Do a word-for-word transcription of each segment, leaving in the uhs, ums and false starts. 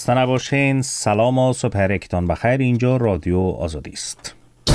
نباشین. سلام و صبح هرکتان بخیر. اینجا رادیو آزادی است.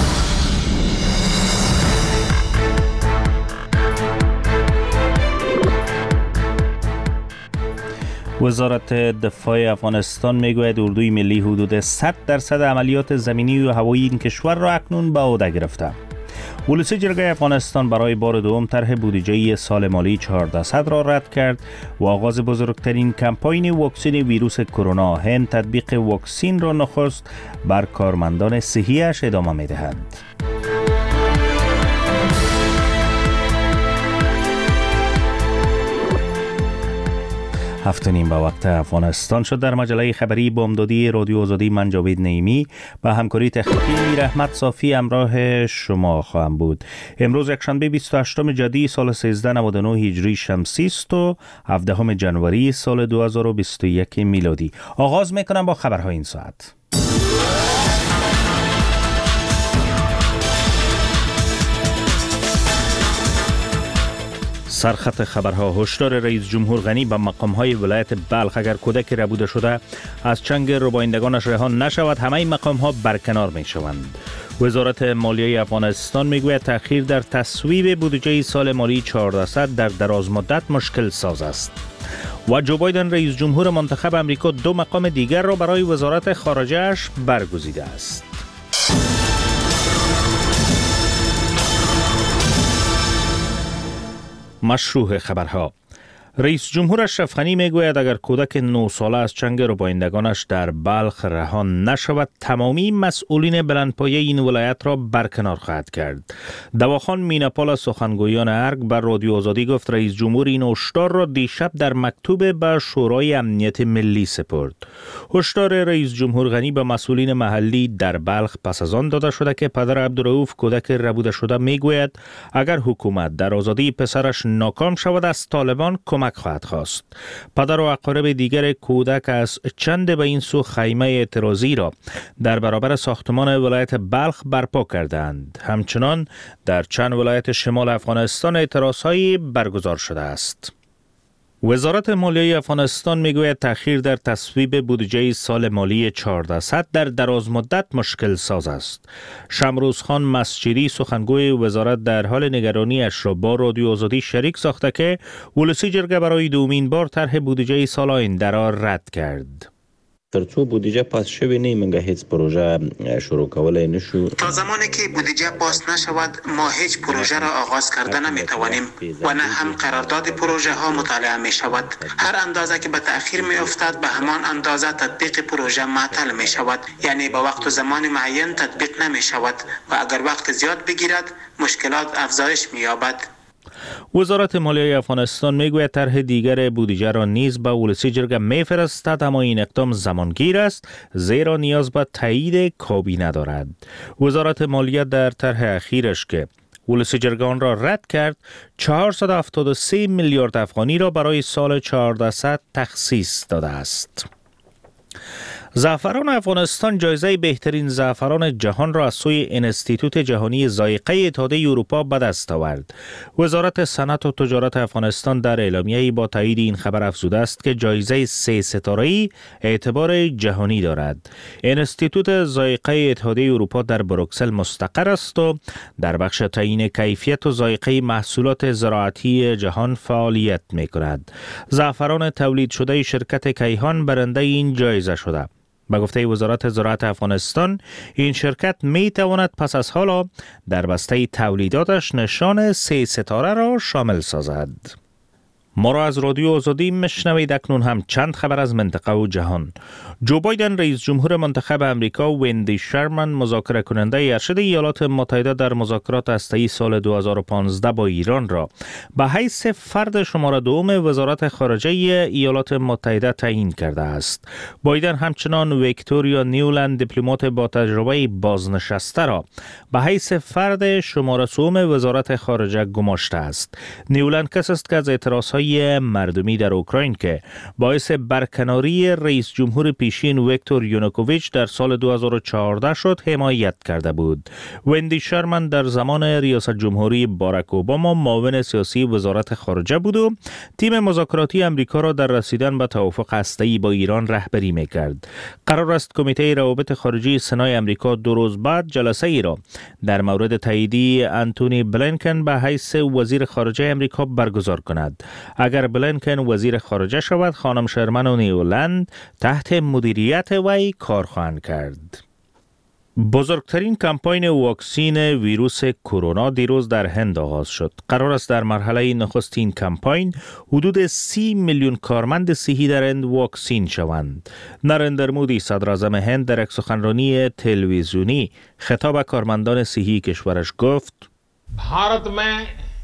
وزارت دفاع افغانستان میگوید اردوی ملی حدود صد درصد عملیات زمینی و هوایی این کشور را اکنون به عهده گرفته. ولسی جرگه افغانستان برای بار دوم طرح بودجه سال مالی چهاردهصد را رد کرد و آغاز بزرگترین کمپاین واکسن ویروس کرونا هند تطبیق واکسن را نخست بر کارمندان صحیش ادامه می‌دهد. هفت نیم به وقت افغانستان شد. در مجله خبری بامدادی رادیو آزادی من جاوید نعیمی با همکاری تکنیکی میر احمد صافی همراه شما خواهم بود. امروز یکشنبه بیست و هشتم جدی سال سیزده نود و نه هجری شمسی است و هفدهم جنوری سال دو هزار و بیست و یک میلادی. آغاز میکنم با خبرهای این ساعت. سرخط خبرها: هشدار رئیس جمهور غنی به مقام‌های ولایت بلخ اگر کودک ربوده شده از چنگ ربایندگانش رها نشود همه مقام‌ها برکنار می‌شوند. وزارت مالیه افغانستان میگوید تأخیر در تصویب بودجه سال مالی چهاردهصد در دراز مدت مشکل ساز است. و جو بایدن رئیس جمهور منتخب امریکا دو مقام دیگر را برای وزارت خارجه اش برگزیده است. مشروع خبرها: رئیس جمهور اشرف غنی میگوید اگر کودک نه ساله از چنگ ربایندگانش در بلخ رها نشود تمامی مسئولین بلندپایه این ولایت را برکنار خواهد کرد. دواخان میناپال از سخنگویان ارگ بر رادیو آزادی گفت رئیس جمهور این هشدار را دیشب در مکتوب به شورای امنیت ملی سپرد. هشدار رئیس جمهور غنی به مسئولین محلی در بلخ پس از آن داده شده که پدر عبدالرؤوف کودک ربوده شده میگوید اگر حکومت در آزادی پسرش ناکام شود از طالبان کمک خواهد خواست. پدر و اقارب دیگر کودک از چند به این سو خیمه اعتراضی را در برابر ساختمان ولایت بلخ برپا کردند. همچنان در چند ولایت شمال افغانستان اعتراضهایی برگزار شده است. وزارت مالیه افغانستان میگوید تأخیر در تصویب بودجه سال مالی چهاردهصد در دراز مدت مشکل ساز است. شمروز خان مسجدی سخنگوی وزارت در حال نگرانی اش را با رادیو آزادی شریک ساخته که ولسی جرگه برای دومین بار طرح بودجه سال آینده را رد کرد. ترڅو بودجه پاس شوی نه منګه هیڅ پروژه شروع کولای نشو. تا زمانی که بودجه پاس نشود ما هیچ پروژه را آغاز کرده نمیتوانیم و نه هم قرارداد پروژه ها مطالعه می شود. هر اندازه که به تأخیر می افتد به همان اندازه تطبیق پروژه معطل می شود، یعنی با وقت و زمان معین تطبیق نمی شود و اگر وقت زیاد بگیرد مشکلات افزایش می یابد. وزارت مالیه افغانستان میگوید طرح دیگر بودجه را نیز به ولسی جرگه میفرستد اما این اقدام زمانگیر است زیرا نیاز به تایید کابینه دارد. وزارت مالیه در طرح اخیرش که ولسی جرگه آن را رد کرد چهارصد و هفتاد و سه میلیارد افغانی را برای سال چهاردهصد تخصیص داده است. زعفران افغانستان جایزه بهترین زعفران جهان را از سوی انستیتوت جهانی ذائقه اتحادیه اروپا به دست آورد. وزارت صنعت و تجارت افغانستان در اعلامیه‌ای با تایید این خبر افزوده است که جایزه سه ستاره‌ای اعتبار جهانی دارد. انستیتوت ذائقه اتحادیه اروپا در بروکسل مستقر است و در بخش تعیین کیفیت و ذائقه محصولات زراعتی جهان فعالیت می‌کند. زعفران تولید شده شرکت کیهان برنده این جایزه شده. به گفته وزارت زراعت افغانستان این شرکت می تواند پس از حالا در بسته تولیداتش نشان سه ستاره را شامل سازد. ما را از رادیو آزادی میشنوید. اکنون هم چند خبر از منطقه و جهان. جو بایدن رئیس جمهور منتخب امریکا و وندی شرمن مذاکره کننده ارشد ایالات متحده در مذاکرات هسته‌ای سال دو هزار و پانزده با ایران را به حیث فرد شماره دوم وزارت خارجه ایالات متحده تعیین کرده است. بایدن همچنان ویکتوریا نیولند دیپلمات با تجربه بازنشسته را به حیث فرد شماره سوم وزارت خارجه گماشته است. نیولند کسی است که از اعتراضهای های مردمی در اوکراین که باعث برکناری رئیس جمهور پیشین ویکتور یانوکوویچ در سال دو هزار و چهارده شد حمایت کرده بود. وندی شرمن در زمان ریاست جمهوری باراک اوباما معاون سیاسی وزارت خارجه بود و تیم مذاکراتی امریکا را در رسیدن به توافق هسته‌ای با ایران رهبری می‌کرد. قرار است کمیته روابط خارجی سنای امریکا دو روز بعد جلسه ای را در مورد تاییدی انتونی بلینکن به حیث وزیر خارجه امریکا برگزار کند. اگر بلینکن وزیر خارجه شود، خانم شرمن و نیولند تحت مدیریت وی کار خواهند کرد. بزرگترین کمپاین واکسین ویروس کرونا دیروز در هند آغاز شد. قرار است در مرحله نخستین کمپاین حدود سی میلیون کارمند صحی در هند واکسین شوند. نریندر مودی صدر اعظم هند در یک سخنرانی تلویزیونی خطاب به کارمندان صحی کشورش گفت: भारत में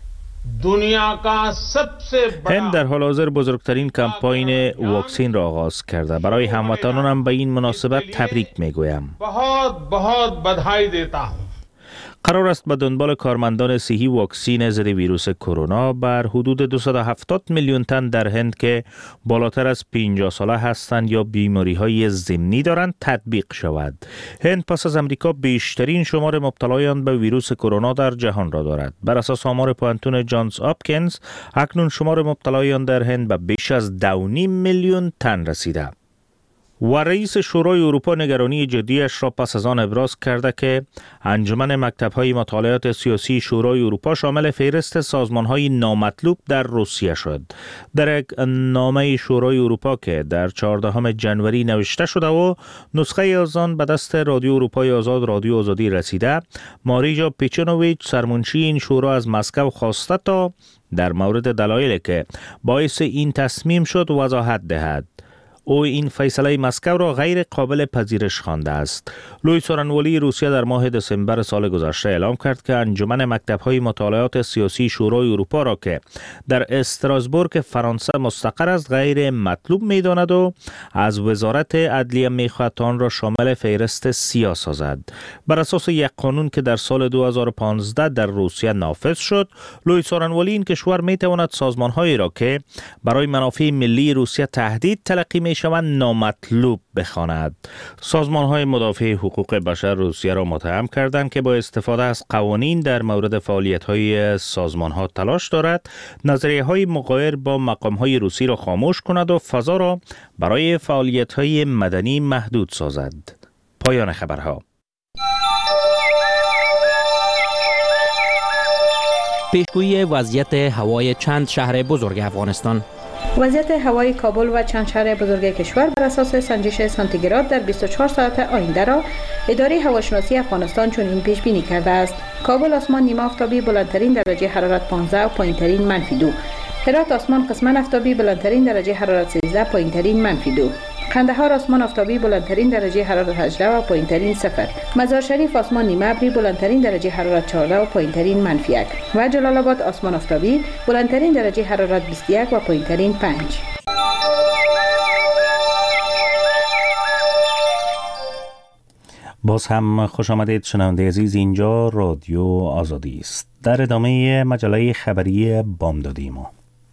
दुनिया का सबसे बड़ा هند در حال حاضر بزرگترین کمپاین واکسین را آغاز کرده. برای هموطنانم به این مناسبت تبریک میگویم. बहुत बहुत बधाई देता हूँ. قرار است به دنبال کارمندان صحی واکسین ضد ویروس کرونا بر حدود دویست و هفتاد میلیون تن در هند که بالاتر از پنجاه ساله هستند یا بیماری‌های ضمنی دارند تطبیق شود. هند پس از امریکا بیشترین شمار مبتلایان به ویروس کرونا در جهان را دارد. بر اساس آمار پوانتون جانز آپکینز اکنون شمار مبتلایان در هند به بیش از دو و نیم میلیون تن رسیده. و رئیس شورای اروپا نگرانی جدیش را پس از آن ابراز کرده که انجمن مکتب‌های مطالعات سیاسی شورای اروپا شامل فهرست سازمان‌های نامطلوب در روسیه شد. در یک نامه شورای اروپا که در چهاردهم ژانویه نوشته شده و نسخه از آن به دست رادیو اروپای آزاد رادیو آزادی رسیده، ماریجا پیچنوویچ سرمنشی این شورا از مسکو خواسته تا در مورد دلایلی که باعث این تصمیم شد وضاحت دهد. او این فیصله مسکو را غیر قابل پذیرش خوانده است. لوی سورنوالی روسیه در ماه دسامبر سال گذشته اعلام کرد که انجمن مکتب‌های مطالعات سیاسی شورای اروپا را که در استراسبورگ فرانسه مستقر است غیر مطلوب می‌داند و از وزارت عدلیه می‌خواهد آن را شامل فهرست سیاه سازد. بر اساس یک قانون که در سال دو هزار و پانزده در روسیه نافذ شد، لوی سورنوالی این کشور می‌تواند سازمان‌هایی را که برای منافع ملی روسیه تهدید تلقی شوند نامطلوب بخواند. سازمان‌های مدافع حقوق بشر روسیه را متهم کردند که با استفاده از قوانین در مورد فعالیت‌های سازمان‌ها تلاش دارد نظریه‌های مغایر با مقام‌های روسی را خاموش کند و فضا را برای فعالیت‌های مدنی محدود سازد. پایان خبرها. پیشگویی وضعیت هوای چند شهر بزرگ افغانستان. وضعیت هوای کابل و چند شهر بزرگ کشور بر اساس سنجش سانتیگراد در بیست و چهار ساعت آینده را اداره هواشناسی افغانستان چنین پیش بینی کرده است: کابل آسمان نیمه آفتابی بلندترین درجه حرارت پانزده و پایینترین منفی دو. هرات آسمان قسماً آفتابی بلندترین درجه حرارت سیزده پایینترین منفی دو. قندهار آسمان آفتابی بلندترین درجه حرارت هجده و پایینترین صفر. مزار شریف آسمان نیمه ابری بلندترین درجه حرارت چهارده و پایینترین منفی یک. و جلال آباد آسمان آفتابی بلندترین درجه حرارت بیست و یک و پایینترین پنج. باز هم خوش آمدید شنونده عزیز، اینجا رادیو آزادی است. در ادامه مجله خبری بامدادی ما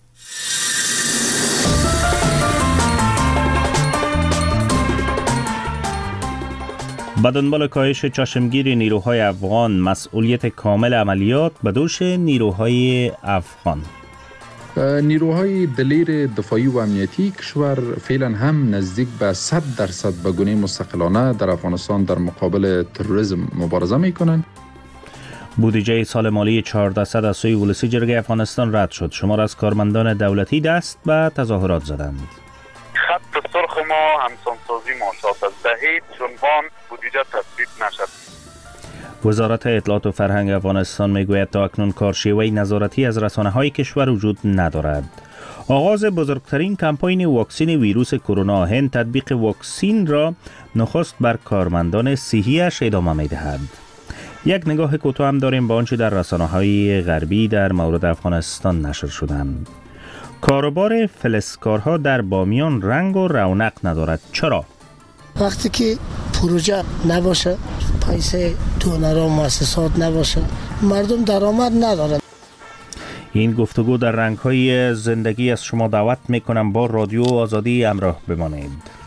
به دنبال کاهش چشمگیر نیروهای افغان، مسئولیت کامل عملیات به دوش نیروهای افغان. نیروهای دلیر دفاعی و امنیتی کشور فعلا هم نزدیک به صد درصد به گونه مستقلانه در افغانستان در مقابل تروریسم مبارزه میکنند. بودجه سال مالی چهاردهصد از سوی ولسی جرگه افغانستان رد شد. شمار از کارمندان دولتی دست به تظاهرات زدند. خط سرخ ما همسانسازی معاشات است. به هیچ عنوان بودجه تصویب نشد. وزارت اطلاعات و فرهنگ افغانستان میگوید تا اکنون کارشیوه نظارتی از رسانه‌های کشور وجود ندارد. آغاز بزرگترین کمپاین واکسین ویروس کرونا، هند تطبیق واکسین را نخست بر کارمندان صحی‌اش ادامه می‌دهد. یک نگاه کوتاه هم داریم به آنچه در رسانه‌های غربی در مورد افغانستان نشر شدند. کاروبار فلزکارها در بامیان رنگ و رونق ندارد. چرا؟ وقتی که پروژه نباشه، پیسه دونرها و مؤسسات نباشه، مردم درآمد ندارند. این گفتگو در رنگ‌های زندگی از شما دعوت میکنم با رادیو آزادی همراه بمانید.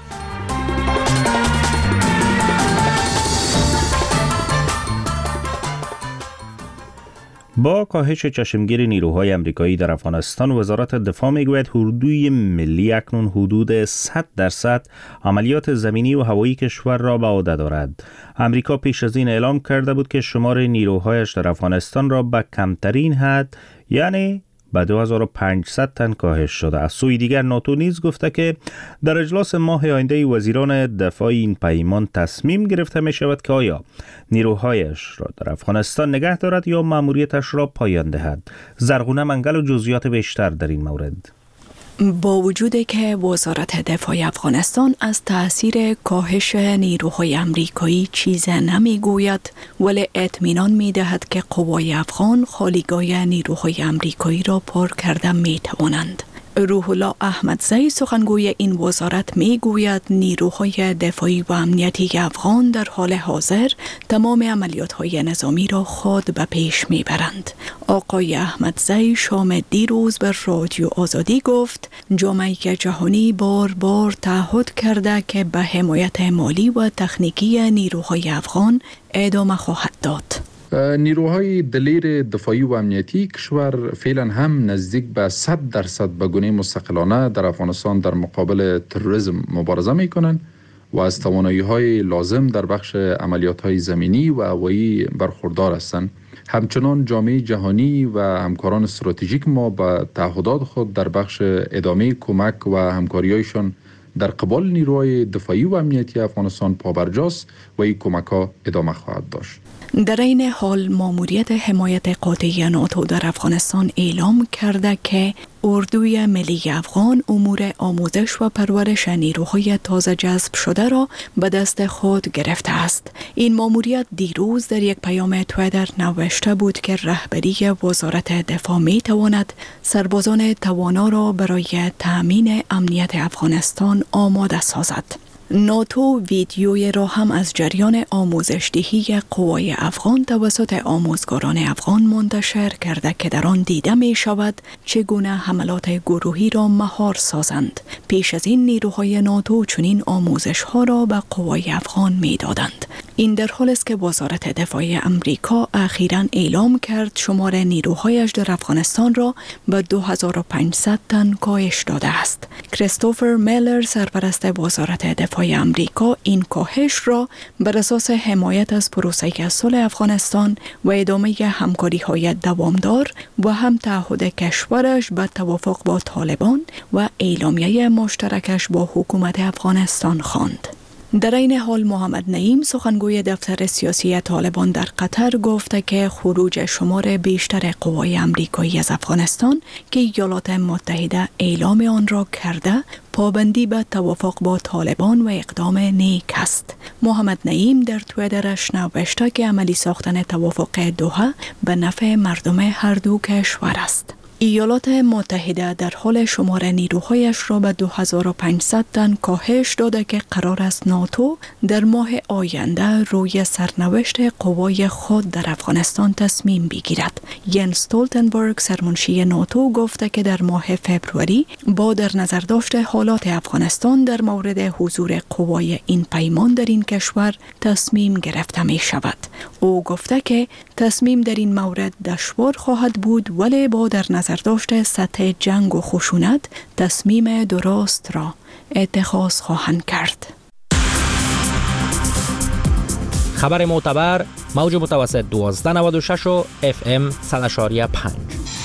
با کاهش چشمگیر نیروهای آمریکایی در افغانستان، وزارت دفاع میگوید اردوی ملی اکنون حدود صد درصد عملیات زمینی و هوایی کشور را به عهده دارد. آمریکا پیش از این اعلام کرده بود که شمار نیروهایش در افغانستان را به کمترین حد، یعنی به دو هزار و پانصد تن کاهش شده. از سوی دیگر ناتو نیز گفته که در اجلاس ماه آینده وزیران دفاع این پیمان تصمیم گرفته می شود که آیا نیروهایش را در افغانستان نگه دارد یا مأموریتش را پایان دهد. زرغونه منگل و جزئیات بیشتر در این مورد. با وجود که وزارت دفاع افغانستان از تأثیر کاهش نیروهای آمریکایی چیز نمیگوید، ولی اطمینان میدهد که قوای افغان خالیگاه نیروهای آمریکایی را پر کرده میتوانند. روح الله احمدزی سخنگوی این وزارت میگوید نیروهای دفاعی و امنیتی افغان در حال حاضر تمام عملیات‌های نظامی را خود به پیش میبرند. آقای احمدزی شام دیروز به رادیو آزادی گفت جامعه جهانی بار بار تعهد کرده که به حمایت مالی و تکنیکی نیروهای افغان ادامه خواهد داد. نیروهای دلیر دفاعی و امنیتی کشور فعلا هم نزدیک به صد درصد به گونه مستقلانه در افغانستان در مقابل تروریسم مبارزه می کنند و از توانایی های لازم در بخش عملیات های زمینی و هوایی برخوردار هستند. همچنان جامعه جهانی و همکاران استراتژیک ما به تعهدات خود در بخش ادامه کمک و همکاری‌هایشان در قبال نیروهای دفاعی و امنیتی افغانستان پابرجاست و این کمک ها ادامه خواهد داشت. در این حال ماموریت حمایت قاطعی ناتو در افغانستان اعلام کرده که اردوی ملی افغان امور آموزش و پرورش نیروهای تازه جذب شده را به دست خود گرفته است. این ماموریت دیروز در یک پیام توییتر نوشته بود که رهبری وزارت دفاع می تواند سربازان توانا را برای تأمین امنیت افغانستان آماده سازد. ناتو ویدیوی را هم از جریان آموزش‌دهی قوای افغان توسط آموزگاران افغان منتشر کرده که در آن دیده می شود چگونه حملات گروهی را مهار سازند. پیش از این نیروهای ناتو چنین آموزش‌ها را به قوای افغان می دادند. این در حالی است که وزارت دفاع امریکا اخیراً اعلام کرد شمار نیروهایش در افغانستان را به دو هزار و پانصد تن کاهش داده است. کریستوفر میلر سرپرست وزارت دفاع امریکا این کاهش را بر اساس حمایت از پروسه صلح افغانستان و ادامه همکاری‌های دوامدار و هم تعهد کشورش به توافق با طالبان و اعلامیه مشترکش با حکومت افغانستان خواند. در این حال محمد نعیم سخنگوی دفتر سیاسی طالبان در قطر گفته که خروج شمار بیشتر قوای آمریکایی از افغانستان که ایالات متحده اعلام آن را کرده پابندی به توافق با طالبان و اقدام نیک است. محمد نعیم در توییترش نوشته که عملی ساختن توافق دوحه به نفع مردم هر دو کشور است. ایالات متحده در حال شمار نیروهایش را به دو هزار و پانصد تن کاهش داده که قرار است ناتو در ماه آینده روی سرنوشت قوای خود در افغانستان تصمیم بگیرد. ینس استولتنبرگ سرمنشی ناتو گفته که در ماه فبروری با در نظر داشت حالات افغانستان در مورد حضور قوای این پیمان در این کشور تصمیم گرفته می شود. او گفته که تصمیم در این مورد دشوار خواهد بود ولی با در نظر داشت سطح جنگ و خشونت تصمیم درست را اتخاذ خواهند کرد. خبر معتبر موج متوسط دوازده نود و شش و اف ام صد و شش و پنج.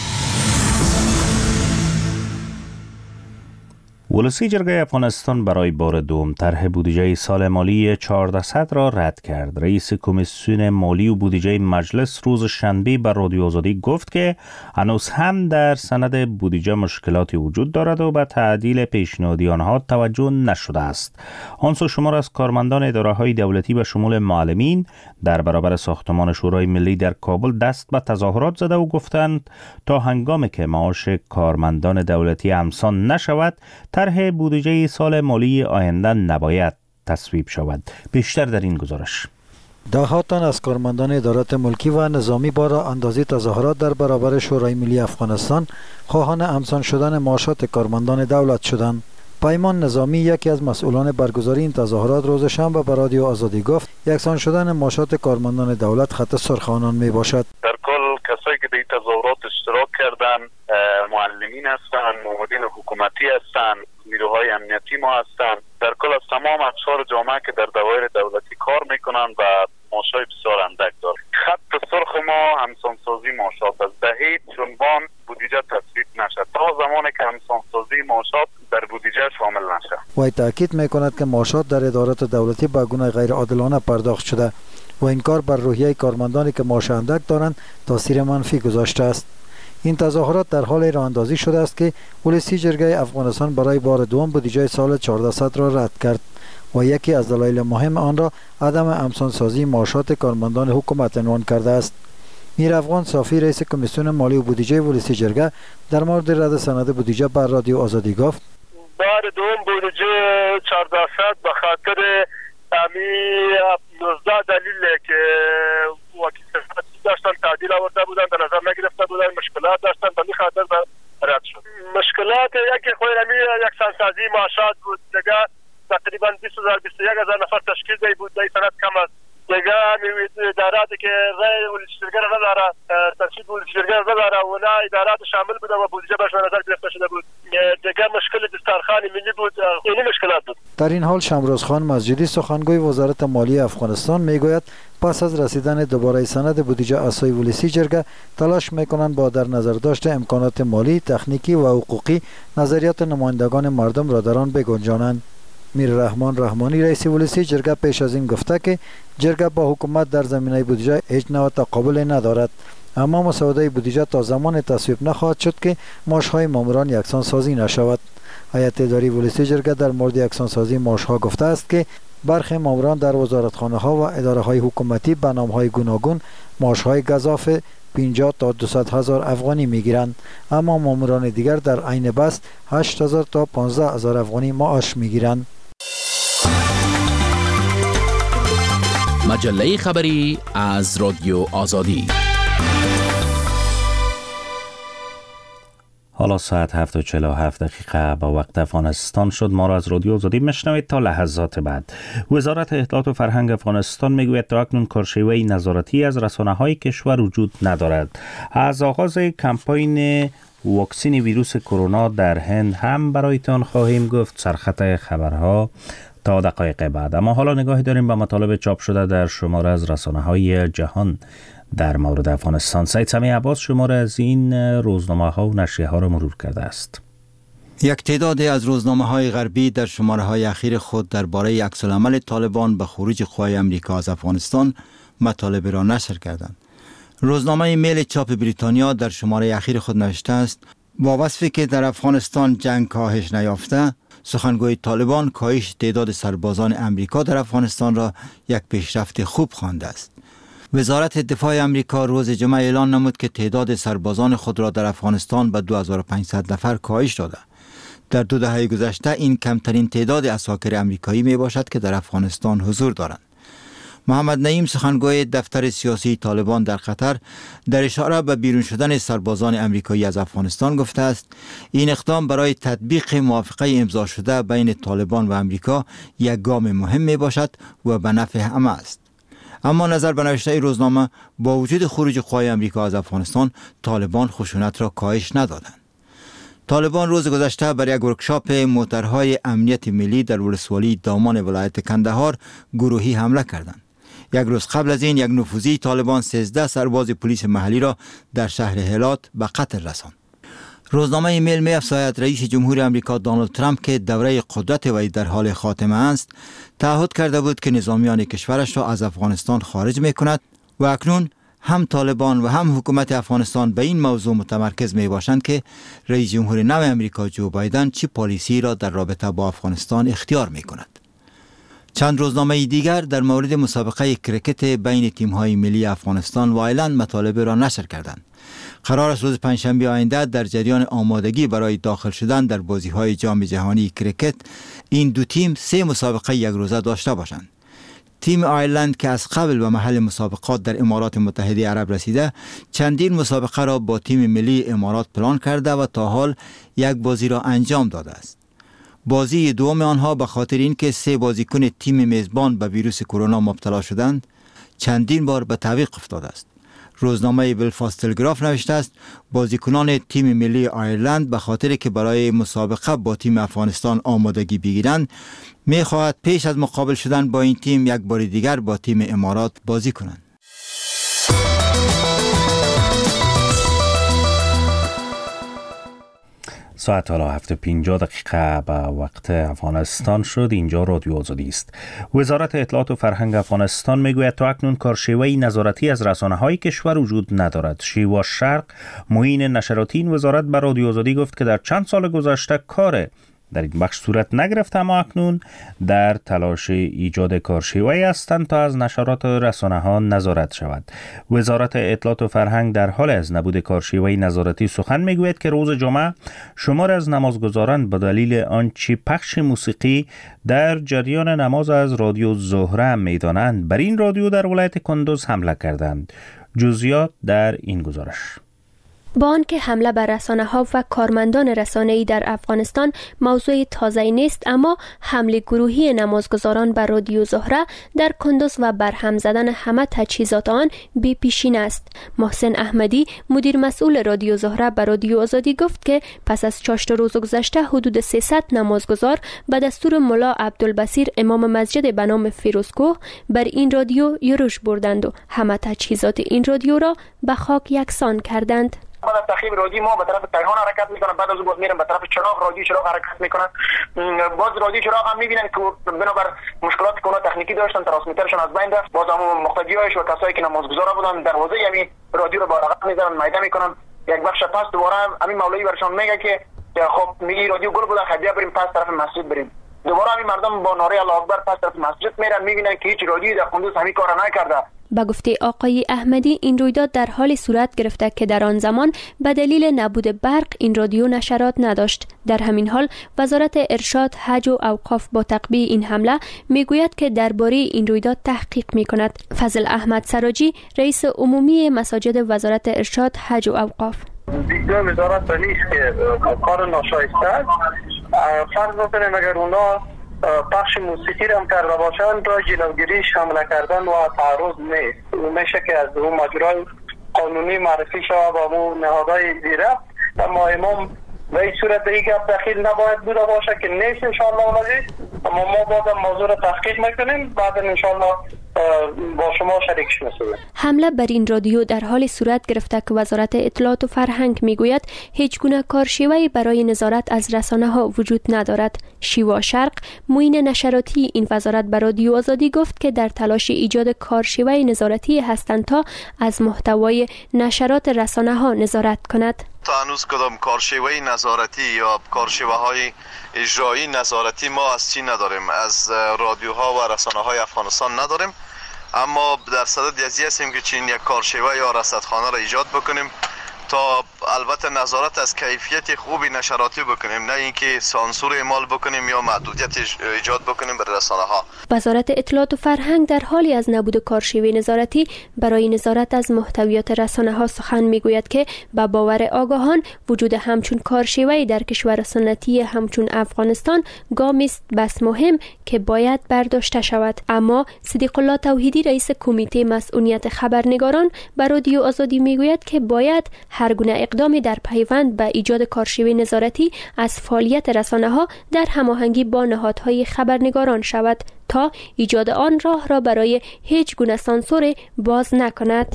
ولسی جرگه افغانستان برای بار دوم طرح بودجه سال مالی چهارصد را رد کرد. رئیس کمیسیون مالی و بودجه مجلس روز شنبه بر رادیو آزادی گفت که هنوز هم در سند بودجه مشکلاتی وجود دارد و به تعدیل پیشنهادی آنها توجه نشده است. آن سو شمار از کارمندان اداره‌های دولتی به شمول معلمین در برابر ساختمان شورای ملی در کابل دست به تظاهرات زده و گفتند تا هنگامی که معاش کارمندان دولتی همسان نشود طرح بودجه سال مالی آینده نباید تصویب شود. بیشتر در این گزارش. ده تن از کارمندان ادارات ملکی و نظامی با راه اندازی تظاهرات در برابر شورای ملی افغانستان خواهان همسان شدن معاشات کارمندان دولت شدند. پیمان نظامی یکی از مسئولان برگزاری این تظاهرات روز شنبه به رادیو آزادی گفت یکسان شدن معاشات کارمندان دولت خط سرخ آنان می باشد. در کل کسایی که در تظاهرات اشتراک کردن معلمین هستند، مامورین حکومتی هستند، نیروهای امنیتی ما هستند، در کل از تمام اقشار جامعه که در دوایر دولتی کار میکنند و معاشای بسیار اندک دارند. خط سرخ ما همسانسازی معاشات است. دهید عنوان بودجه تصویب نشد تا زمانی که همسانسازی معاشات در بودجه شامل نشد. وی تاکید میکند که معاشات در ادارات دولتی به گونه غیر عادلانه پرداخت شده و این کار بر روحیه کارمندانی که معاش اندک دارند تاثیر منفی گذاشته است. این تظاهرات در حال راه اندازی شده است که ولسی جرگه افغانستان برای بار دوم بودجه سال چهاردهصد را رد کرد و یکی از دلایل مهم آن را عدم همسانسازی معاشات کارمندان حکومت عنوان کرده است. میر افغان صافی رئیس کمیسیون مالی و بودجه ولسی جرگه در مورد رد سند بودجه بر رادیو آزادی گفت بار دوم بودجه چهاردهصد به خاطر امی نوزده دلیل که وکیل داشتن تعدیل آورده بودن در نظر نگرفته بودن، مشکلات داشتن، به این خاطر رد شد. مشکلات یکی خود امی یکسانسازی معاشات بود، دیگه تقریبا بیست هزار بیست و یک هزار نفر تشکیل دی بود، دی سند کم است. دیگه اداراتی که رای ولسی جرگه را نداره، ترشید ولسی جرگه را نداره و نه ادارات شامل بوده و بودجه بهش نظر گرفته شده بود. دیگه مشکل دستارخان ملی بود، این مشکلات بود. در این حال شمروز خان مسجدی سخنگوی وزارت مالی افغانستان میگوید پس از رسیدن دوباره سند بودجه اساسی ولسی جرگه تلاش میکنند با در نظر داشت امکانات مالی، تکنیکی و حقوقی نظریات نمایندگان مردم را در آن بگنجانند. میر رحمان رحمانی رئیس ولسی جرگه پیش از این گفته که جرگه با حکومت در زمینه بودجه هیچ نوع تقابل ندارد، اما مسوده بودجه تا زمان تصویب نخواهد شد که معاشهای ماموران یکسان سازی نشود. هیئت اداری ولسی جرگه در مورد یکسان سازی معاشها گفته است که برخی ماموران در وزارتخانه ها و اداره های حکومتی به نام های گوناگون معاشهای گزاف پنجاه تا دویست هزار افغانی میگیرند، اما ماموران دیگر در عین بست هشت هزار تا پانزده هزار افغانی معاش میگیرند. مجله خبری از رادیو آزادی. حالا ساعت هفت و چهل و هفت دقیقه با وقت افغانستان شد. ما را از رادیو آزادی میشنوید تا لحظات بعد. وزارت اطلاعات و فرهنگ افغانستان میگوید تا اکنون کارشیوه نظارتی از رسانه‌های کشور وجود ندارد. از آغاز کمپاین واکسین ویروس کرونا در هند هم برایتان خواهیم گفت. سرخط خبرها تا دقایق بعد. اما حالا نگاهی داریم به مطالب چاپ شده در شماره از رسانه‌های جهان در مورد افغانستان. سید سمیع عباس شماره از این روزنامه‌ها و نشریه‌ها را مرور کرده است. یک تعدادی از روزنامه‌های غربی در شماره‌های اخیر خود درباره عکس‌العمل طالبان به خروج قوای آمریکا از افغانستان مطالب را نشر کردند. روزنامه میل چاپ بریتانیا در شماره اخیر خود نوشته است با وصفی که در افغانستان جنگ کاهش نیافته، سخنگوی طالبان کاهش تعداد سربازان امریکا در افغانستان را یک پیشرفت خوب خوانده است. وزارت دفاع امریکا روز جمعه اعلان نمود که تعداد سربازان خود را در افغانستان به دو هزار و پانصد نفر کاهش داده. در دو دهه گذشته این کمترین تعداد عساکر امریکایی می باشد که در افغانستان حضور دارند. محمد نعیم سخنگوی دفتر سیاسی طالبان در قطر در اشاره به بیرون شدن سربازان امریکایی از افغانستان گفته است این اقدام برای تطبیق موافقه امضا شده بین طالبان و امریکا یک گام مهم می باشد و به نفع همه است. اما نظر به نوشته روزنامه با وجود خروج قوای امریکا از افغانستان طالبان خشونت را کاهش ندادند. طالبان روز گذشته بر یک ورکشاپ موترهای امنیت ملی در ولسوالی دامان ولایت کندهار گروهی حمله کردند. یک روز قبل از این یک نفوذی طالبان سیزده سرباز پلیس محلی را در شهر هلات به قتل رساند. روزنامه ایمیل می افزاید رئیس جمهور امریکا دونالد ترامپ که دوره قدرت وی در حال خاتمه است تعهد کرده بود که نظامیان کشورش را از افغانستان خارج می کند و اکنون هم طالبان و هم حکومت افغانستان به این موضوع متمرکز می باشند که رئیس جمهور نو امریکا جو بایدن چه پالیسی را در رابطه با افغانستان اختیار می کند. چند روزنامه دیگر در مورد مسابقه کرکت بین تیم‌های ملی افغانستان و ایرلند مطالب را نشر کردند. قرار است روز پنجشنبه آینده در جریان آمادگی برای داخل شدن در بازی‌های جام جهانی کرکت این دو تیم سه مسابقه یک روزه داشته باشند. تیم آیرلند که از قبل به محل مسابقات در امارات متحده عرب رسیده چندین مسابقه را با تیم ملی امارات پلان کرده و تا حال یک بازی را انجام داده است. بازی دوم آنها به خاطر اینکه سه بازیکن تیم میزبان به ویروس کرونا مبتلا شدند چندین بار به تعویق افتاده است. روزنامه بلفاست تلگراف نوشته است بازیکنان تیم ملی آیرلند به خاطر که برای مسابقه با تیم افغانستان آمادگی بگیرند می‌خواهد پیش از مقابل شدن با این تیم یک بار دیگر با تیم امارات بازی کنند. ساعت حالا هفت و پنجاه دقیقه به وقت افغانستان شد. اینجا رادیو آزادی است. وزارت اطلاعات و فرهنگ افغانستان میگوید تا اکنون کارشیوه نظارتی از رسانه‌های کشور وجود ندارد. شیوا شرق معین نشراتی این وزارت به رادیو آزادی گفت که در چند سال گذشته کار در این بخش صورت نگرفته، اما اکنون در تلاش ایجاد کارشیوه هستند تا از نشرات رسانه ها نظارت شود. وزارت اطلاعات و فرهنگ در حال از نبود کارشیوه نظارتی سخن میگوید که روز جمعه شمار از نمازگزاران به دلیل آنچه پخش موسیقی در جریان نماز از رادیو زهره میدانند بر این رادیو در ولایت کندوز حمله کردند. جزئیات در این گزارش. با آنکه حمله بر رسانه‌ها و کارمندان رسانه‌ای در افغانستان موضوع تازه‌ای نیست، اما حمله گروهی نمازگزاران بر رادیو زهره در کندوز و برهم زدن همه تجهیزات آن بی پیشین است. محسن احمدی مدیر مسئول رادیو زهره بر رادیو آزادی گفت که پس از چاشت روز گذشته حدود سیصد نمازگزار به دستور ملا عبدالبصیر امام مسجد به نام فیروزکوه بر این رادیو یورش بردند و همه تجهیزات این رادیو را به خاک یکسان کردند. بعد از تخریب رادیو ما به طرف تایهان حرکت میکنن، بعد از اون باز میرن به طرف چراغ رادیو چراغ حرکت میکنن. باز رادیو چراغ هم میبینن که بنابر مشکلات که اونا تکنیکی داشتن ترانسمیترشون از بین رفت. باز هم مقتدیایش و کسایی که نمازگزار بودن دروازه همین رادیو رو با رقم میزنن، میده میکنن. یک بخش پس دوباره همین مولوی برشان میگه که خب میگی رادیو گل بوده، خدیا بریم پس طرف مسجد بریم. دوباره همین مردم با نعره الله اکبر پس طرف مسجد میرن، میبینن که هیچ رادیویی در کندوز همین کارا نکرده. با گفته آقای احمدی این رویداد در حال صورت گرفته که در آن زمان به دلیل نبود برق این رادیو نشرات نداشت. در همین حال وزارت ارشاد، حج و اوقاف با تقبیه این حمله میگوید که درباره این رویداد تحقیق میکند. فضل احمد سراجی رئیس عمومی مساجد وزارت ارشاد، حج و اوقاف: دیگه وزارت به نیست که کار ناشایسته است. فرض بکنیم اگر اونا پخش موسیقی را هم کرده باشند را جلوگیریش حمله کردن و تعرض نیست. میشه که از اون مجرای قانونی معرفی شود با اون نهادهای زیره، اما امام به این صورت به این گپ دخیل نباید بوده باشه که نیست انشاءالله عزیز. اما ما بازم موضوع را تحقیق میکنیم، بعد انشاءالله با شما شریک شدیم. حمله بر این رادیو در حال صورت گرفته که وزارت اطلاعات و فرهنگ میگوید هیچ گونه کارشیوه‌ای برای نظارت از رسانه‌ها وجود ندارد. شیوا شرق معین نشراتی این وزارت بر رادیو آزادی گفت که در تلاش ایجاد کارشیوه نظارتی هستند تا از محتوای نشرات رسانه‌ها نظارت کند. تا هنوز کدام کارشیوه نظارتی یا کارشیوه های اجرایی نظارتی ما از چی نداریم، از رادیوها و رسانه های افغانستان نداریم، اما در صدد ازی هستیم که چین یک کارشیوه یا رصدخانه را ایجاد بکنیم تا البته نظارت از کیفیت خوبی نشراتی بکنیم، نه اینکه سانسور اعمال بکنیم یا محدودیت ایجاد بکنیم بر رسانه ها. وزارت اطلاعات و فرهنگ در حالی از نبود کارشیوه نظارتی برای نظارت از محتویات رسانه ها سخن میگوید که با باور آگاهان وجود همچون کارشیوه در کشور سنتی همچون افغانستان گامی است بس مهم که باید برداشته شود. اما صدیق الله توحیدی رئیس کمیته مسئولیت خبرنگاران بر رادیو آزادی میگوید که باید هر گونه اقدامی در پیوند به ایجاد کارشیوه نظارتی از فعالیت رسانه‌ها در هماهنگی با نهادهای خبرنگاران شود تا ایجاد آن راه را برای هیچ گونه سانسور باز نکند.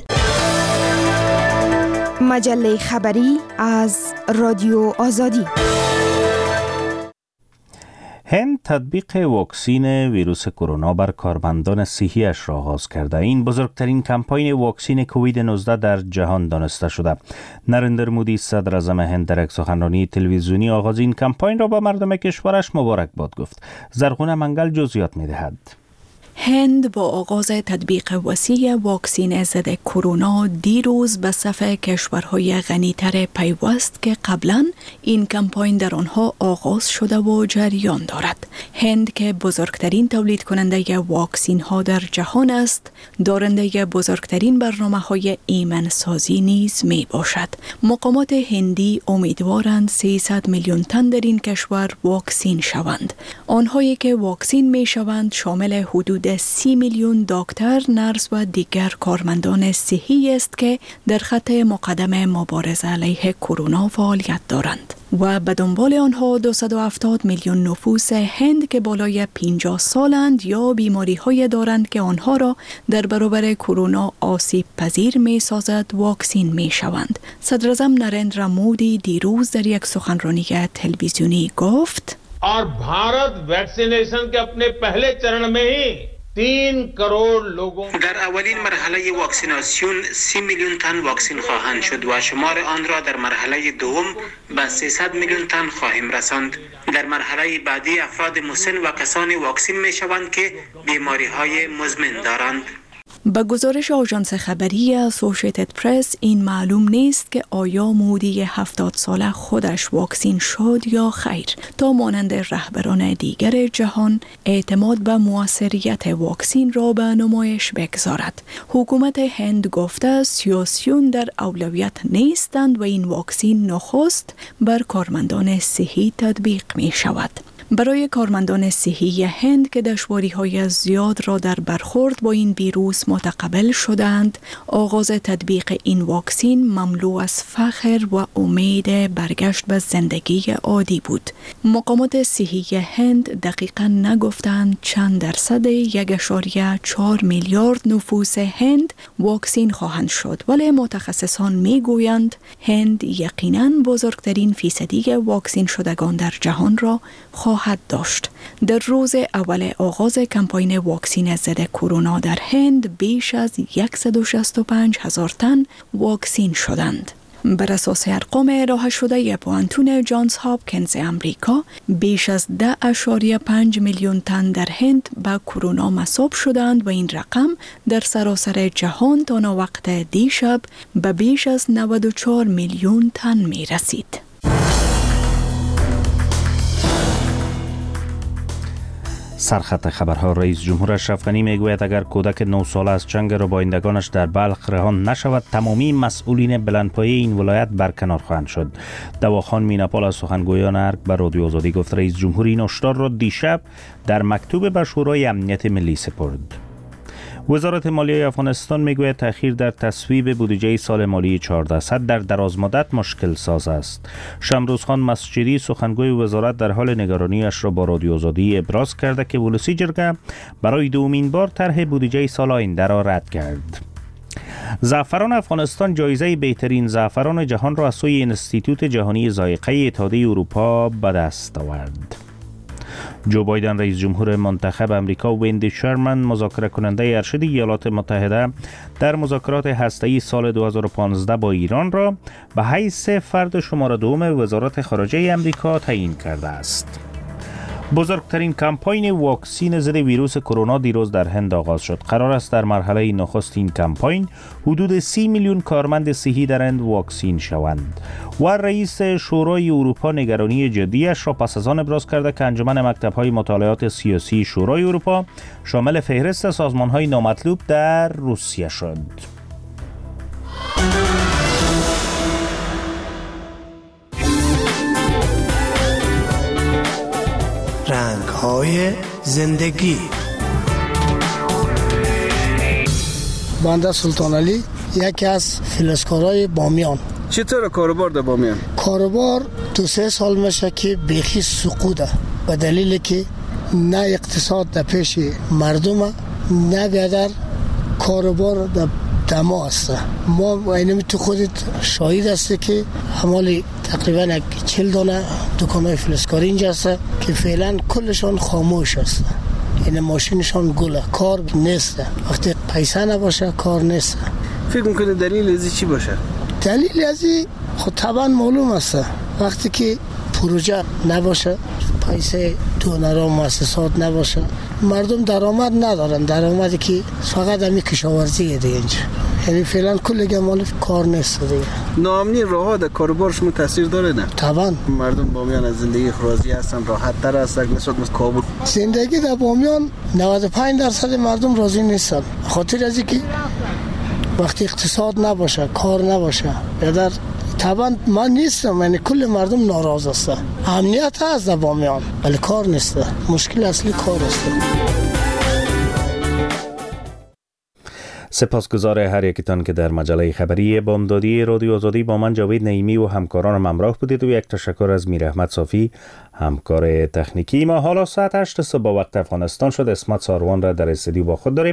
مجله خبری از رادیو آزادی. هند تطبیق واکسین ویروس کرونا بر کارمندان صحی‌اش را آغاز کرده. این بزرگترین کمپاین واکسین کووید نوزده در جهان دانسته شده. نریندر مودی صدر اعظم هند در یک سخنرانی تلویزیونی آغاز این کمپاین را به مردم کشورش مبارکباد گفت. زرغونه منگل جزئیات می‌دهد. هند با آغاز تطبیق وسیع واکسین ضد کرونا دیروز به صف کشورهای غنی‌تر پیوست که قبلا این کمپاین در آنها آغاز شده و جریان دارد. هند که بزرگترین تولید کننده واکسین ها در جهان است، دارنده بزرگترین برنامه‌های ایمن‌سازی نیز می باشد. مقامات هندی امیدوارند سیصد میلیون تن در این کشور واکسین شوند. آنهایی که واکسین می شوند شامل حدود سی میلیون دکتر، نرس و دیگر کارمندان صحی است که در خط مقدم مبارزه علیه کرونا فعالیت دارند و به دنبال آنها دویست و هفتاد میلیون نفوس هند که بالای پنجاه سالند یا بیماری های دارند که آنها را در برابر کرونا آسیب پذیر می سازد واکسین می شوند. صدر اعظم نریندرا مودی دیروز در یک سخنرانی تلویزیونی گفت और भारत वैक्सीनेशन के अपने पहले चरण में ही तीन करोड़ लोगों در اولین مرحله واکسیناسیون سی میلیون تن واکسین خواهند شد و شمار آن را در مرحله دوم به سیصد میلیون تن خواهیم رساند. در مرحله بعدی افراد مسن و کسانی واکسین می شوند که بیماری های مزمن دارند. به گزارش آژانس خبری اسوسییتد پرس این معلوم نیست که آیا مودی هفتاد ساله خودش واکسین شد یا خیر، تا مانند رهبران دیگر جهان اعتماد به موثریت واکسین را به نمایش بگذارد. حکومت هند گفته سیاسیون در اولویت نیستند و این واکسین نخست بر کارمندان صحی تطبیق می شود. برای کارمندان صحی هند که دشواری‌های زیاد را در برخورد با این ویروس متقبل شدند، آغاز تطبیق این واکسین مملو از فخر و امید برگشت به زندگی عادی بود. مقامات صحی هند دقیقاً نگفتند چند درصد یک اشاریه چهار میلیارد نفوس هند واکسین خواهند شد، ولی متخصصان میگویند هند یقیناً بزرگترین فیصدی واکسین شدگان در جهان را خواهد داشت. در روز اول آغاز کمپاین واکسین ضد کرونا در هند بیش از صد و شصت و پنج هزار تن واکسین شدند. بر اساس ارقام ارائه شده پوانتون جانز هاپکینز امریکا، بیش از ده اشاریه پنج میلیون تن در هند به کرونا مصاب شدند و این رقم در سراسر جهان تا وقت دیشب به بیش از نود و چهار میلیون تن می رسید. سرخط خبرها. رئیس جمهور اشرف غنی میگوید اگر کودک نه ساله از چنگ ربایندگانش در بلخ رهان نشود تمامی مسئولین بلندپایه این ولایت برکنار خواهند شد. دواخان میناپال از سخنگویان ارگ به رادیو آزادی گفت رئیس جمهور این هشدار را دیشب در مکتوب به شورای امنیت ملی سپرد. وزارت مالیه افغانستان میگوید تأخیر در تصویب بودجه سال مالی چهاردهصد در درازمدت مشکل ساز است. شمروز خان مسجدی سخنگوی وزارت در حال نگرانیش را با رادیو آزادی ابراز کرده که ولسی جرگه برای دومین بار طرح بودجه سال آینده را رد کرد. زعفران افغانستان جایزه بهترین زعفران جهان را از سوی انستیتوت جهانی ذائقه اتحادیه اروپا به دست آورد. جو بایدن رئیس جمهور منتخب امریکا و ویندی شرمن مذاکره کننده ارشد ایالات متحده در مذاکرات هسته‌ای سال دو هزار و پانزده با ایران را به حیث فرد شماره دوم وزارت خارجه امریکا تعیین کرده است. بزرگترین کمپاین واکسین ضد ویروس کرونا دیروز در هند آغاز شد. قرار است در مرحله نخست این کمپاین حدود سی میلیون کارمند صحی در هند واکسین شوند و رئیس شورای اروپا نگرانی جدیش را پس از آن ابراز کرده که انجمن مکتب‌های مطالعات سیاسی شورای اروپا شامل فهرست سازمان‌های نامطلوب در روسیه شد. رنگ‌های زندگی. بنده سلطان علی یکی از فلزکارای بامیان. چطور کاروبار در بامیان؟ کاروبار دو سه سال میشه که بیخی سقوطه به دلیل که نه اقتصاد در پیش مردم نه بیادر کاروبار در دما است. ما اینمی تو خودت شاهد هستی که حمالی تقریبا چهل دانه دکان‌های فلزکاری اینجا است که فعلا کلشان خاموش است. این ماشینشان گله، کار نیست. وقتی پیسه نباشه کار نیست. فکر میکنه دلیل ازی چی باشه؟ دلیل ازی خود طبعا معلوم است. وقتی که پروژه نباشه، پیسه دونرها مؤسسات نباشه، مردم درآمد ندارن، درآمدی که فقط همین کشاورزی دیگه اینجا، یعنی فعلا کل گمال کار نیست دیگه. ناامنی راه ها در کاروبار شما تاثیر داره نه؟ طبعا مردم بامیان از زندگی راضی هستن، راحت تر هستن نسبت به کابل. زندگی در بامیان نود و پنج درصد مردم راضی نیستن، خاطر از اینکه وقتی اقتصاد نباشه، کار نباشه، یا در طبعا من نیستم، یعنی کل مردم ناراض هستن. امنیت هست در بامیان ولی کار نیست، مشکل اصلی کار است. سپاسگزار هر یکتان که در مجله خبری بامدادی رادیو آزادی با من جاوید نعیمی و همکارانم همراه بودید و یک تشکر از میر احمد صافی همکار تکنیکی ما. حالا ساعت هشت صبح با وقت افغانستان شد. اسمت ساروان را در استودیو با خود داریم.